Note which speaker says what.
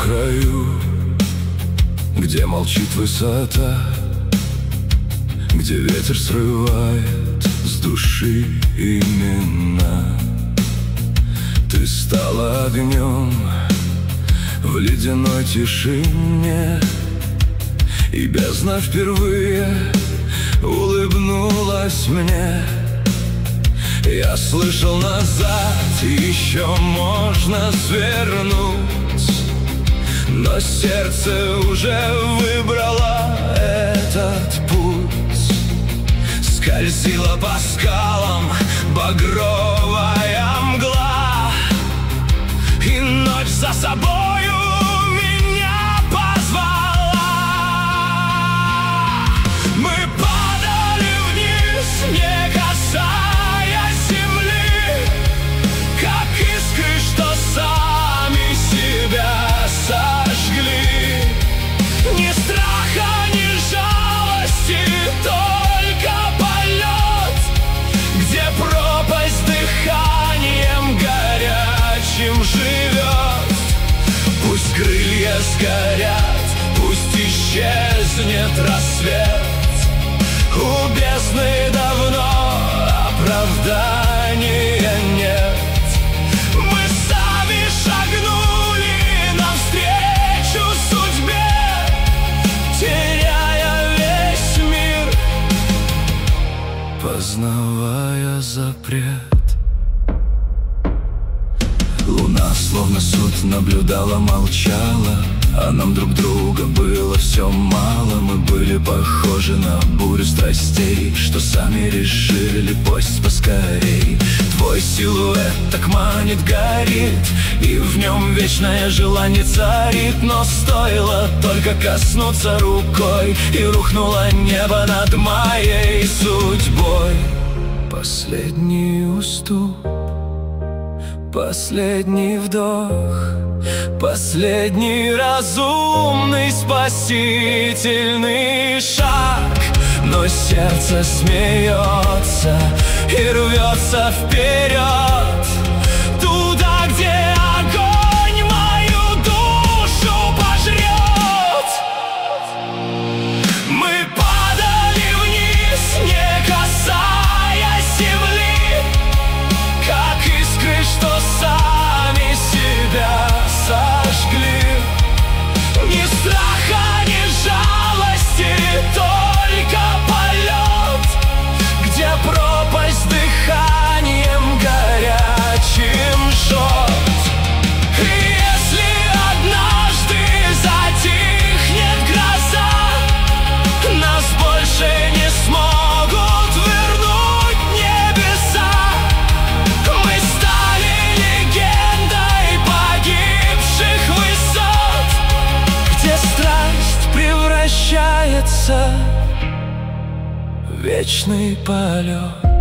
Speaker 1: краю, где молчит высота, где ветер срывает с души имена. Ты стала огнем в ледяной тишине, и бездна впервые улыбнулась мне. Я слышал, назад еще можно свернуть, но сердце уже выбрало этот путь. Скользила по скалам багровая мгла, и ночь за собою меня позвала. Мы падали вниз, не касаясь земли, как искры, что сами себя сожгли. Ни страха, ни жалости, только полет, где пропасть дыханием горячим живет. Пусть крылья сгорят, пусть исчезнет рассвет, у бездны давно оправдания нет. Мы сами шагнули навстречу судьбе, теряя весь мир, познавая запрет. Луна словно суд наблюдала, молчала, а нам друг друга было все мало. Мы были похожи на бурю страстей, что сами решили пусть поскорей. Твой силуэт так манит, горит, и в нем вечное желание царит. Но стоило только коснуться рукой, и рухнуло небо над моей судьбой. Последний уступ, последний вдох, последний разумный спасительный шаг. Но сердце смеется и рвется вперед, туда, где огонь мою душу пожрет. Мы падали вниз, не касаясь земли, как искры, что сами себя сожгли. Ни страха, ни жалости, только полет, где пропасть дыханием горячим жжет. И если однажды затихнет гроза, нас больше не смогут вернуть небеса. Мы стали легендой погибших высот, где страсть превращается в вечный полет.